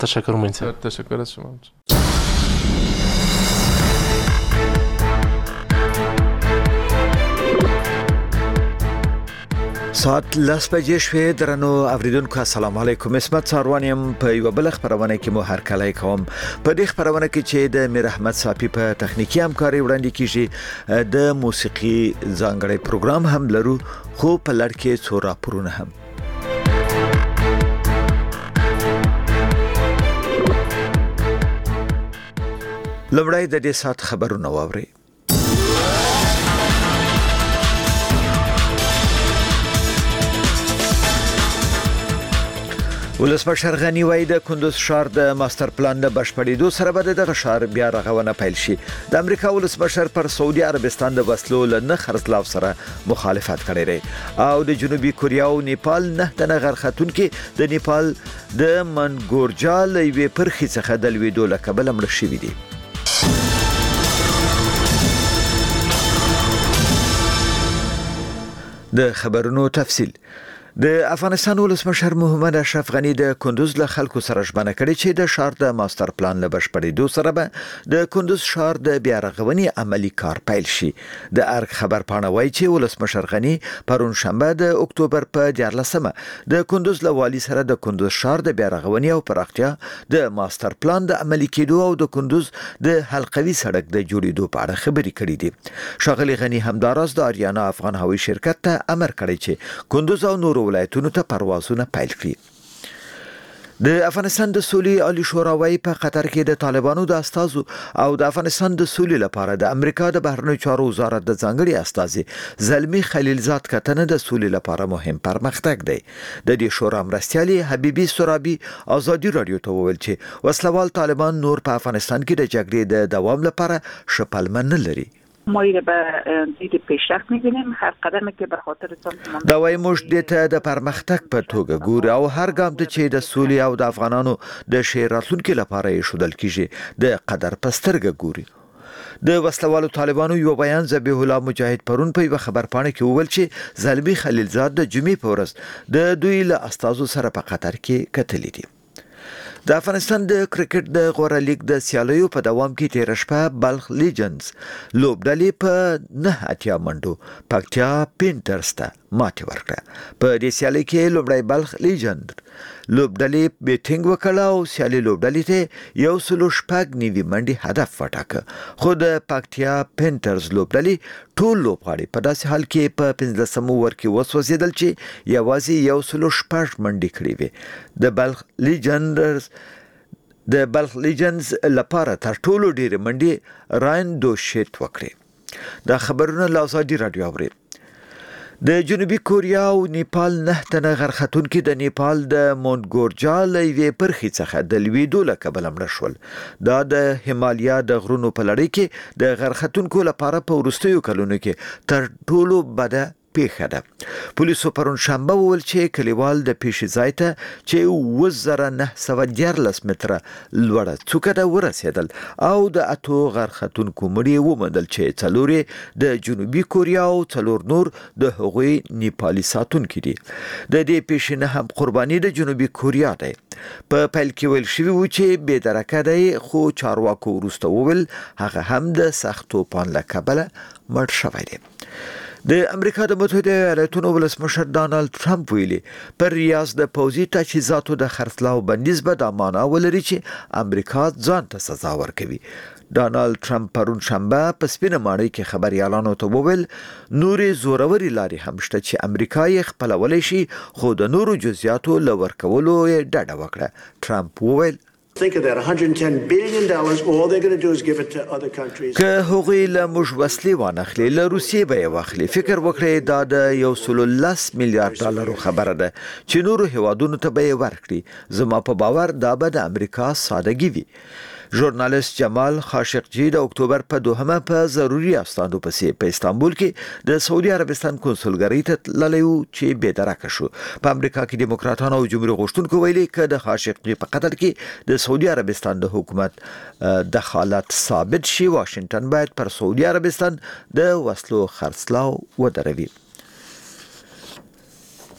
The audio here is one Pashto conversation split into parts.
تشکر مهندس. تشکر از شما. ساعت 10 بجې شوې. درنو اوریدونکو السلام علیکم. اسمت ساروانیم په یو بل خبرونه کې مو هرکلی کوم. په دې خبرونه کې چې د میر احمد صافي په تخنیکی همکاري وړاندې کیږي د موسیقي ځانګړی پروګرام هم لرو، خو په لړ کې څو راپورونه هم. لومړی د دې سات خبرونه واورئ. ولسمشر غنی وایي د کندوز ښار د ماستر پلان د بشپړېدو سره به دغه ښار بیا رغونه پیل شي. د امریکا ولسمشر پر سعودي عربستان د وسلو له نه خرڅلاو سره مخالفت کړی دی او د جنوبي کوریا او نیپال نه تنه غرختونکو د نیپال د منګورجال یوې پرخي څخه د لویدو له کبله مړ شوي دي. د خبرونو تفصیل. د افغانستان ولسمشر محمد اشرف غنی د کندوز له خلکو سره ژمنه کړې چې د ښار د ماستر پلان له بشپړېدو سره به د کندوز ښار د بیا رغونې عملی کار پیل شي. د ارګ خبر پاڼه وایي چې ولسمشر غنی پرون شنبه د اکتوبر په 14مه د کندوز له والي سره د کندوز ښار د بیا رغونې او پراختیا د ماستر پلان د عملی کېدو او د کندوز د حلقوي سړک د جوړېدو په اړه خبرې کړې دي. ښاغلي غنی همداراز د آریانا افغان هوایي شرکت ته امر کړی چې کندوز او نور ولایتونو ته پروازونه پیل کړي. د افغانستان د سولې عالی شورا وايي په قطر کې د طالبانو د استازو او د افغانستان د سولې لپاره د امریکا د بهرنیو چارو وزارت د ځانګړي استازي زلمی خلیلزاد کتنه د سولې لپاره مهم پرمختګ دی. د دې شورا مرستیالي حبیبي سرابي ازادي رادیو ته وویل چې وسلوال طالبان نور په افغانستان کې د جګړې د دوام لپاره شپلمن نه لري. ما ایره به دید پیشرفت می‌بینیم. هر قدمی که به خاطر دا وایي موږ دې ته د پرمختګ په توګه ګورو او هر ګام ته چې د سولې او د افغانانو د ښې راتلونکي لپاره یې ښودل کیږي د قدر په سترګه ګوري. د وسلوالو طالبانو یو بیان ذبیح الله مجاهد پرون په یو خبر پاڼه کې وویل چې زلمی خلیلزاد د جمعې په ورځ د دوی له استازو سره په قطر کې کتلې دي. د افغانستان د کرکټ د غوره لیګ د سیالیو په دوام کې تیر شپه بلخ لیجنز لوبډلې په 9 منډو پکتیا پینټرز ته ماتې ورکړه. په دې سیالي کې لومړی بلخ لیجند لوبډلې بیټینګ وکړه او سیالي لوبډلې ته 106 منډي هدف وټاکه، خو د پکتیا پینټرز لوبډلې ټول لوبغاړي په داسې حال کې په 15 اوور کې وسوځیدل چې یوازې 106 منډي کړې وي. د بلخ لیجنز لپاره تر ټولو ډېر منډي راین دوشیت وکړي. دا خبرونه له ازادي رادیو اوري. د جنوبي کوریا او نیپال نه تنه غرختونکو د نیپال د منګورجال یوې پرخي څخه د لویدو له کبله مړه شول. دا د هیمالیا د غرونو په لړۍ کې د غرختونکو لپاره په وروستیو کلونو کې تر ټولو بده پیښه ده. پولیسو پرون شنبه وویل چې کلیوال د پیښې ځای ته چې 2914 متره لوړه څوکه ته ورسېدل او د اتو غرختونکو مړي وموندل چې 4 د جنوبي کوریا او 4 نور د هغوی نیپالي ساتونکي دي. د دې پیښې نه هم قرباني د جنوبي کوریا دی. په پیل کې ویل شوی و چې بې درکه دی، خو چارواکو وروسته وویل هغه هم د سخت توپان له کبله مړ شوی دی. د امریکا د متحده ایالاتونو ولسمشر ډانلډ ټرمپ ویلي پر ریاض د پوځي تجهیزاتو د خرڅلاو بندیز به د معنا ولري چې امریکا ځان ته سزا ورکوي. ډانلډ ټرمپ پرون شنبه په سپینه ماڼۍ کې خبريالانو ته وویل نورې زوروري لارې هم شته چې امریکا یې خپلولی شي، خو د نورو جزئیاتو له ورکولو یې ډډه وکړه. ټرمپ وویل Think of that, $110 billion, all they're going to do is give it to other countries. که هغوی له موږ وسلې وانخلي، له روسیې به یې واخلي. فکر وکړئ دا د 110 میلیارډ ډالرو خبره ده چې نورو هیوادونو ته به یې ورکړي. زما په باور دا به د امریکا سادهګي وي. ژورنالیست جمال خاشقجي د اکتوبر په 2مه په ضروري استادو پسې په استانبول کې د سعودي عربستان کنسولګری ته تللی و چې بې درکه شو. په امریکا کې دیموکراتانو او جمهوریت غوښتونکو ویلي که د خاشقجي په قتل کې د سعودي عربستان د حکومت دخالت ثابت شي، واشنگټن باید پر سعودي عربستان د وسلو خرڅلاو ودروي.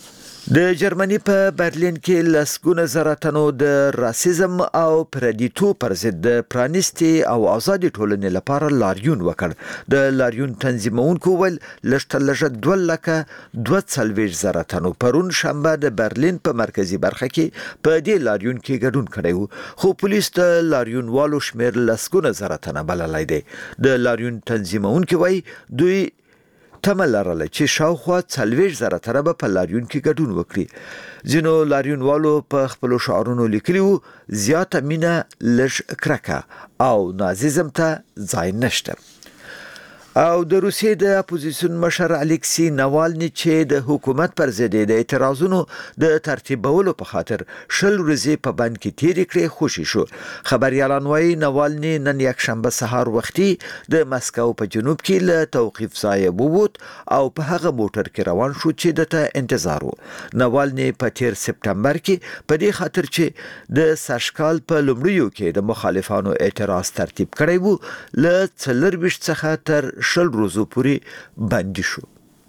د جرمني په برلین کې لسګونه زره تنو د راسیزم او پردیتو پر ضد د پرانیستي او آزادي ټولنې لپاره لاریون وکړ. د لاریون تنظیمونکو ول لږ 242 زره تنو پرون شنبه د برلین په مرکزی برخه کې په دې لاریون کې ګډون کړی وو، خو پولیس د لاریون والو شمیر لسګونه زره تنه بللی دی. د لاریون تنظیمونکو وای دوی تمه لرله چې شاوخوا 40 زره تنه به په لاریون کې ګډون وکړي. ځینو لاریونوالو په خپلو شعارونو لیکلي وو زیاته مینه لږ کرکه او نازیزم ته ځای نشته. او د روسیې د اپوزیسیون مشر الکسی ناوالني چې د حکومت پر ضد د اعتراضونو د ترتیبولو په خاطر 10 ورځې په بند کې تیر کړې خوشی شو. خبريالان وايي ناوالني نن یک شنبه سهار وختي د مسکو په جنوب کې له توقيف ځای ووت او په هغه موټر کې روان شو چې دته انتظار وو. ناوالني په 13 سپتمبر کې په دې خاطر چې د سرشکال په لومړیو کې د مخالفانو اعتراض ترتیب کړی وو له 24 څخه تر 10 ورځې پورې بندي شو.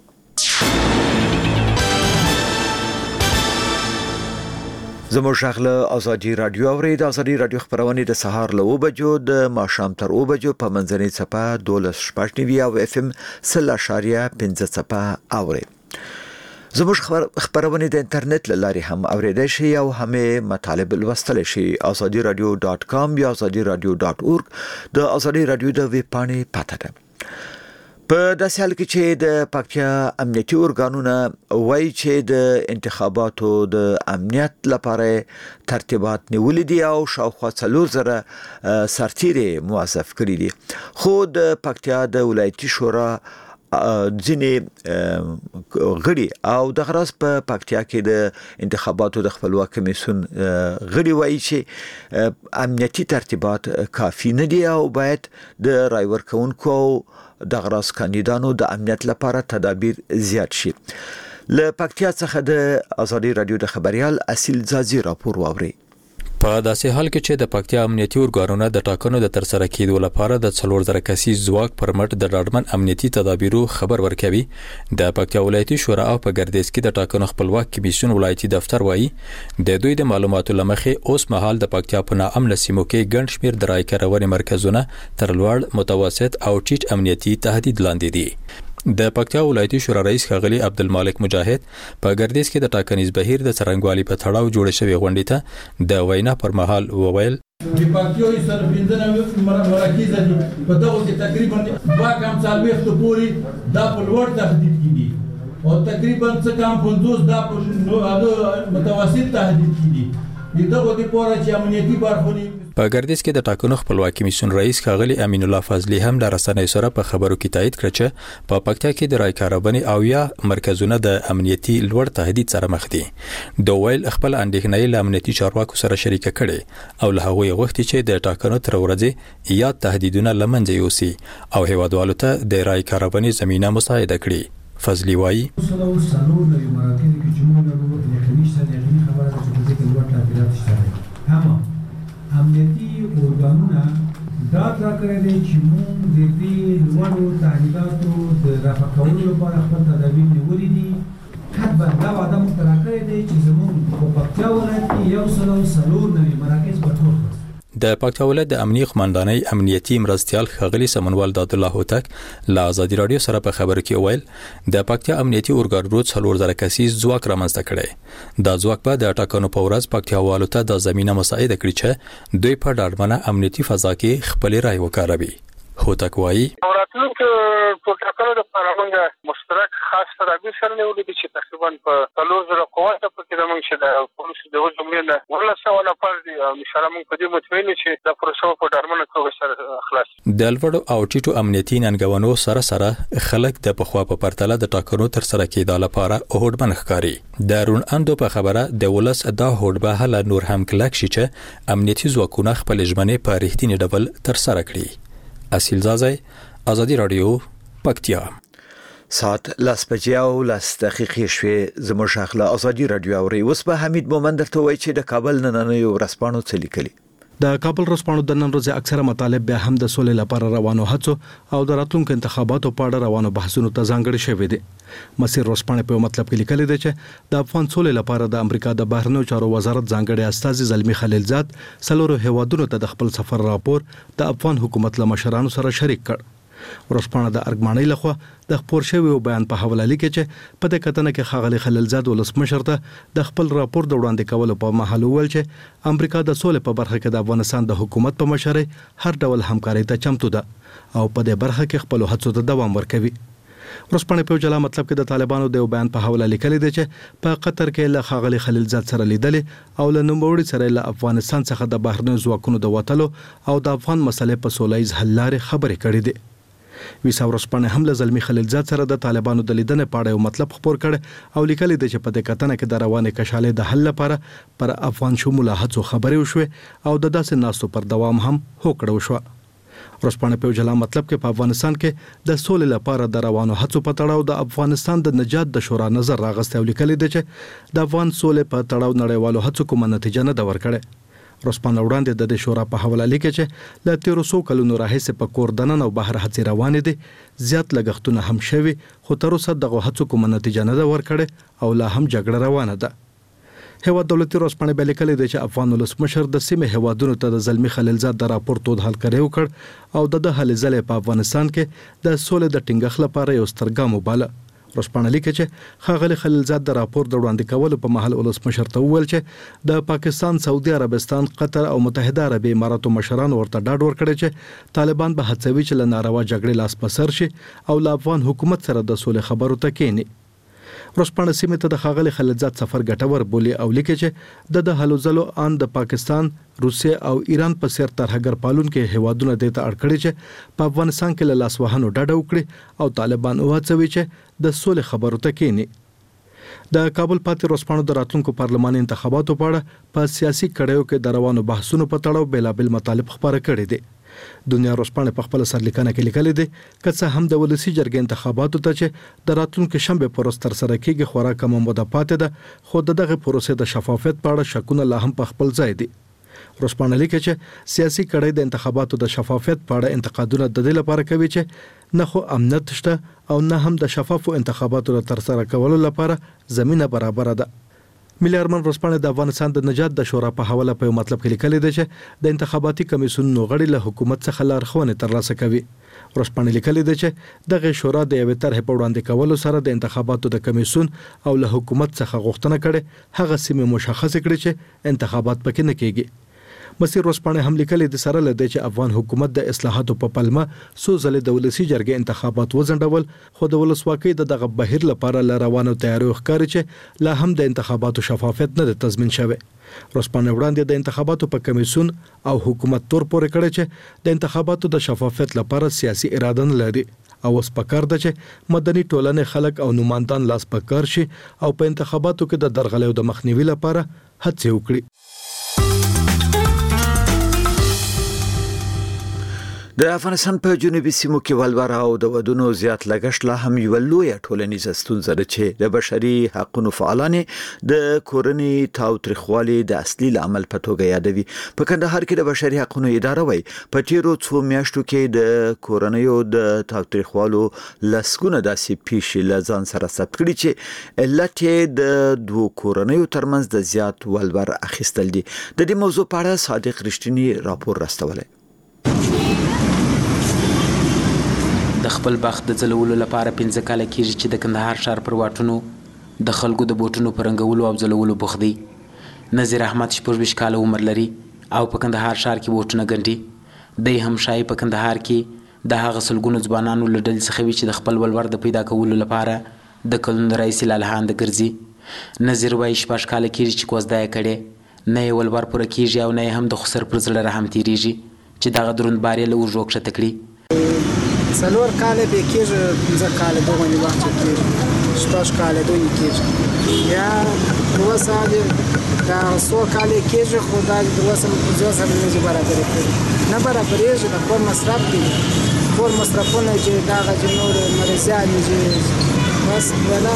زموږ شغله ازادي رادیو اورید. ازادي رادیو خبرونه د سهار له 9 بجو د ماښام تر 9 بجو په منځنۍ څپه 12.9 او FM 0.5 څپه اورید. زموږ خبرونه د انټرنیټ له لارې هم اوریدای شي او همې مطالب لوستل شي. azadiradio.com یا azadiradio.org د ازادي رادیو د ویب پاڼې پته ده. په داسې حال کې چې د پکتیا امنیتي ارګانونه وایي چې د انتخاباتو د امنیت لپاره ترتیبات نیولې دي او شاوخوا 4000 سرتیري موظف کړي دي، خو د پکتیا د ولایتي شورا ځینې غړي او د غراس په پکتیا کې د انتخاباتو د خپلواک کمیسیون غړي وایي چې امنیتي ترتیبات کافي نه دي او باید د رای ورکونکو د غراس کاندیدانو د امنیت لپاره تدابیر زیات شي. له پکتیا څخه د ازادي رادیو د خبريال اصیل زازي راپور واوري. په داسې حال کې چې د پکتیا امنیتي ارګانونه د ټاکنو د ترسره کېدو لپاره د 4000 کسیز ځواک پر مټ د ډاډمن امنیتي تدابیرو خبر ورکوي، د پکتیا ولایتي شورا او په ګردیز کې د ټاکنو خپلواک کمیسیون ولایتي دفتر وایي د دوی د معلوماتو لمخې اوس مهال د پکتیا په ناامن سیمو کې ګڼ شمېر د رای کارونې مرکزونه تر لوړ متوسط او ټیټ امنیتي تهدید لاندې دي. د پکتیا ولایتي شورا رئیس ښاغلي عبدالمالک مجاهد په ګردیز کې د ټاکنیز بهیر د څرنګوالي په تړاو جوړ شوی غونډې ته د وینا پر مهال وویل د پکتیا سره بندنه مراکز دي په دغه کې تقریبا 2 کم څلويخت پورې دا په لوړ تهدید کې دي او تقریبا څه کم 50 دا په متوسط تهدید کې دي. دغه د پوره چې امنیتي بارخونی په ګردیز کې د ټاکنو خپلواک کمیسیون رئیس ښاغلي امین الله فضلی هم د رسنیو سره په خبرو کې تایید کړ چې په پکتیا کې د رای کارونې او یا مرکزونه د امنیتي لوړ تهدید سره مخ دي. د ویل خپل اندېښنې له امنیتي چارواکو سره شریک کړي او له هغوی غوښتي چې د ټاکنو تر ورځې یا تهدیدونه لمنځه یوسي او هیوادوالو ته د رای کارونې زمينه مساعده کړي. فضلی وایي امنیتي ارګانونه دا کړی دی چې موږ د دې لوړو تهدیداتو د رفع کولو لپاره خپل تدابیر نیولي دي. حتما دا وعده موږ ته راکړې دی چې زموږ په پکتیا ولایت کې 104 مراکز به ټول د پکتیا ولایت د امنیتي قومندانۍ امنیتي مرستیال ښاغلي سمنوال داد الله هوتک له ازادي رادیو سره په خبرو کې ویل د پکتیا امنیتي ارګانونو 4000 کسیز ځواک رامنځته کړي. دا ځواک به د ټاکنو په ورځ پکتیاوالو ته د زمينه مساعده کړي چې دوی په ډاډمنه امنیتي فضا کې خپل رای وکاروي. هوتک وایي راتلونکو ټاکنو لپاره موږ مشترک خاص تدابیر سره نیولې دي چې تقریبا په 4000 قوات په کې موږ چې د پولیسو د جملې نه 100 نفر دي او نشاره موږ په دې مطمئن چې د پروسه په ډاډمنه توګه سره خلاص. د لوړو او ټیټو امنیتي ننګونو سره خلک د پخوا په پرتله د ټاکنو تر سره کېدو لپاره هوډمن ښکاري. د رون اندو په خبره د ولس دا هوډ به هله نور هم کلک شي چې امنیتي ځواکونه خپل ژمنې په رښتینی ډول تر سره کړي. اصیل زازی ازادي رادیو پکتیا. ساعت 10:10 شوې. زموږ شغله ازادي رادیو اوري. اوس به حمید مومند درته وایي چې د کابل نننیو ورځپاڼو څه لیکلي. د کابل ورځپاڼو د نن ورځې اکثره مطالب بیا هم د سولې لپاره روانو هڅو او د راتلونکو انتخاباتو په اړه روانو بحثونو ته ځانګړي شوي دي. مسیر ورځپاڼې په مطلب کې لیکلي دی چې د افغان سولې لپاره د امریکا د بهرنیو چارو وزارت ځانګړي استازي زلمی خلیلزاد څلورو هیوادونو ته د خپل سفر راپور د افغان حکومت له مشرانو سره شریک کړ. ورځپاڼه د ارګمانۍ لخوا د خپور شوی بیان په حواله لیکي چې په دې کتنه کې ښاغلي خلیلزاد ولسمشر ته د خپل راپور د وړاندې کولو په مهال وویل چې امریکا د سولې په برخه کې د افغانستان د حکومت په مشرۍ هر ډول همکارۍ ته چمتو ده او په دې برخه کې خپل هڅو ته دوام ورکوي. ورځپاڼې په جلا مطلب کې د طالبانو د بیان په حواله لیکلي دی چې په قطر کې له ښاغلي خلیلزاد سره لیدلې او له نوموړي سره له افغانستان څخه د بهرنیو ځواکونو د وتلو او د افغان مسلې په سوله ییز حل لارې خبرې کړې دي. ویسا ورځپاڼه هم له زلمی خلیلزاد سره د طالبانو د لیدنې په اړه یو مطلب خپور کړ او لیکلي دی چې په دې کتنه کې د روانې کشالې د حل لپاره پر افغان شموله هڅو خبرې وشوې او د داسې ناستو پر دوام هم هوکړه وشوه. ورځپاڼه په جلا مطلب کې په افغانستان کې د سولې لپاره د روانو هڅو په تړاو د افغانستان د نجات د شورا نظر راغسته او لیکلي دی چې د افغان سولې په تړاو نړیوالو هڅو کومه نتیجه نه ده ورکړې. ورځپاڼه وړاندې د شورا په حواله لیکي چې له 1300 کلونو راهیسې په کور دننه او بهر هڅې روانې دي، زیات لګښتونه هم شوي خو تر اوسه دغه هڅو کومه نتیجه نه ده ورکړې او لا هم جګړه روانه ده. هیواد دولتي ورځپاڼه بیا لیکلي دی چې افغان ولسمشر د سیمې هیوادونو ته د زلمی خلیلزاد د راپور تود حل کړی وکړ او د هلې ځلې په افغانستان کې د سولې د ټینګښت لپاره یو ستر ګام وباله. ورځپاڼه لیکي چې ښاغلي خلیلزاد د راپور د وړاندې کولو په مهال ولسمشر ته وویل چې د پاکستان، سعودي عربستان، قطر او متحده عربي اماراتو مشرانو ورته ډاډ ورکړی چې طالبان به هڅوي چې له ناروا جګړې لاس په سر شي او له افغان حکومت سره د سولې خبرو ته کېني. ورځپاڼه سیمې ته د ښاغلي خلیلزاد سفر ګټور بولي او لیکي چې د هلو ځلو ان د پاکستان، روسیه او ایران په سر ترهګر پالونکو هیوادونو د ته اړ کړی چې په افغانستان کې له لاس وهنو ډډه وکړي او طالبان وهڅوي چې د سولې خبرو ته کېني. د کابل پاتې ورځپاڼو د راتلونکو پارلماني انتخاباتو په اړه په سیاسي کړیو کې د روانو بحثونو په تړاو بیلابل مطالب خبره کړي دي. دنیا ورځپاڼه په خپل سرلیکنه کې لیکلي دي که څه هم د ولسی جرګې انتخاباتو ته چې د راتلونکو شنبه پر ورځ تر سره کېږي خورا کم موده پاتې ده خو دغه پروسې د شفافیت په اړه شکونه لا هم په خپل ځای دي. ورځپاڼه لیکي چې سیاسي کړۍ د انتخاباتو د شفافیت په اړه انتقادونه د دې لپاره کوي چې نه خو امنیت شته او نه هم د شفافو انتخاباتو تر سره کولو لپاره زمينه برابر ده. ملي ارمان ورځپاڼه د افغانستان د نجات د شورا په حواله په مطلب کې لیکلي دی چې د انتخاباتي کمیسیون غړي له حکومت څخه لارښوونې ترلاسه کوي. ورځپاڼه لیکلي دی چې دغه شورا د یوې طرحې په وړاندې کولو سره د انتخاباتو د کمیسیون او له حکومت څخه غوښتنه کړي هغه سیمه مشخص کړي چې انتخابات پکې نه کېږي. مسیر ورځپاڼه هم لیکلي د سره لدی چې افغان حکومت د اصلاحاتو په پلمه څو ځلې د ولسی جرګې انتخابات وځنډول خو د ولسواکۍ دغه بهیر لپاره روانو تیاریو ښکاري چې لا هم د انتخاباتو شفافیت نه تضمین شوی. ورځپاڼه وړاندې د انتخاباتو په کمیسیون او حکومت تور پورې کړی چې د انتخاباتو د شفافیت لپاره سیاسي اراده نه لري او اوس پکار ده چې مدني ټولنې خلک او نمائندان لاس پکار شي او په انتخاباتو کې د درغلیو د مخنیوي لپاره هڅې وکړي. د افغانستان په جنوبي سیمو کې ولور او د ودونو زیات لګښت لا هم یو لویه ټولنیزه ستونزه ده چې د بشري حقوقو فعالان د کورنۍ تاوتریخوالي د اصلي عامل په توګه یادوي. په کندهار کې د بشري حقوقو اداره وایي په تیرو څو میاشتو کې د کورنۍ د تاوتریخوالو لسګونه داسې پیښې له ځان سره ثبت کړي چې علت یې د دوه کورنیو ترمنځ د زیات ولور اخیستل دي. د دې موضوع په اړه صادق رښتینی راپور راستولی. د خپل بخت د ځلولو لپاره 15 کاله کېږي چې د کندهار ښار پر واټونو د خلکو د بوټونو په رنګولو او ځلولو بوخت دی. نظیر احمد 26 کاله عمر لري او په کندهار ښار کې بوټونه ګنډي. دی هم شایي په کندهار کې د هغه سلګونو ځوانانو له ډلې څخه وي چې د خپل ولور د پیدا کولو لپاره د کلونو راهیسې لالهانده ګرځي. نظیر وایي 6 کاله کېږي چې کوزده یې کړې، نه یې ولور پوره کېږي او نه یې هم د خسر پر زړه رحم تېرېږي چې دغه دروند بار یې له اوږو کښته کړي. 4 کاله به کېږي، 15 کاله دغه وخت کېږي، 6 کاله دوی کېږي، یا 2 ساعت دا 100 کاله کېږي خو دا 2 ساعت نه برابر کېږي، نه برابرېږي. د کور مصرف دی، کور مصرفونه چې دا غږ نور مرزيان دي بس ولا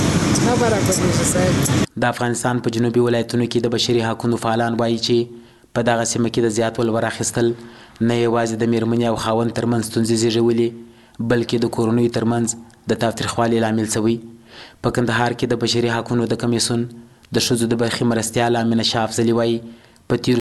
نه برابرېږي. د افغانستان په جنوبي ولایتونو کې د بشري حقوقو فعالان وایي چې په دغه سیمه کې د زیات ولور اخیستل نه یوازې د میرمنې او خاوند ترمنځ ستونزې زیږولې بلکې د کورنیو ترمنځ د تاوتریخوالي لامل شوی. په کندهار کې د بشري حقونو د کمیسیون د ښځو د برخې مرستیال امینه شاه افضلي وایي په تیرو